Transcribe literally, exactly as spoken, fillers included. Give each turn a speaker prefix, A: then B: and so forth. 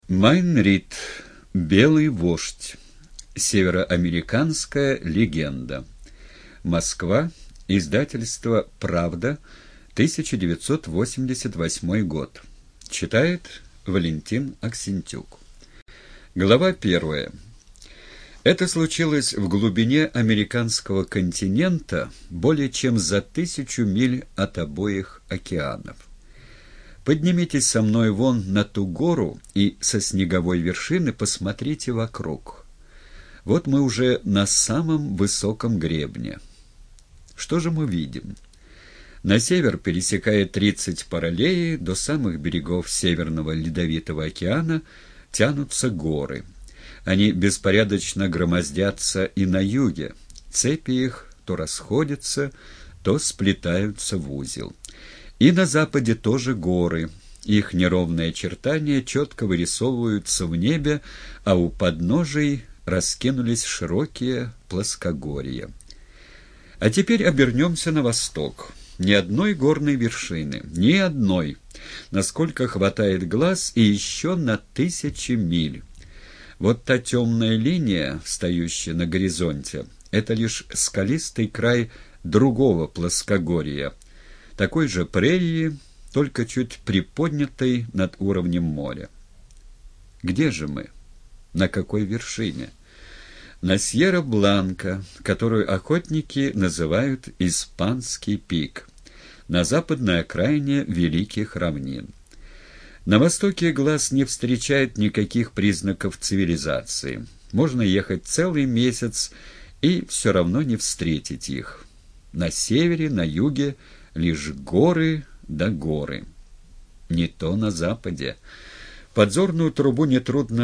A: Майн Рид. Белый вождь. Североамериканская легенда. Москва. Издательство «Правда», тысяча девятьсот восемьдесят восьмой год. Читает Валентин Аксентюк. Глава первая. Это случилось в глубине американского континента, более чем за тысячу миль от обоих океанов. Поднимитесь со мной вон на ту гору и со снеговой вершины посмотрите вокруг. Вот мы уже на самом высоком гребне. Что же мы видим? На север, пересекая тридцать параллелей, до самых берегов Северного Ледовитого океана тянутся горы. Они беспорядочно громоздятся и на юге. Цепи их то расходятся, то сплетаются в узел. И на западе тоже горы. Их неровные очертания четко вырисовываются в небе, а у подножий раскинулись широкие плоскогорья. А теперь обернемся на восток. Ни одной горной вершины, ни одной, насколько хватает глаз, и еще на тысячи миль. Вот та темная линия, встающая на горизонте, это лишь скалистый край другого плоскогорья, такой же прерии, только чуть приподнятой над уровнем моря. Где же мы? На какой вершине? На Сьерра-Бланка, которую охотники называют Испанский пик, на западной окраине Великих равнин. На востоке глаз не встречает никаких признаков цивилизации. Можно ехать целый месяц и все равно не встретить их. На севере, на юге лишь горы да горы. Не то на западе. Подзорную трубу нетрудно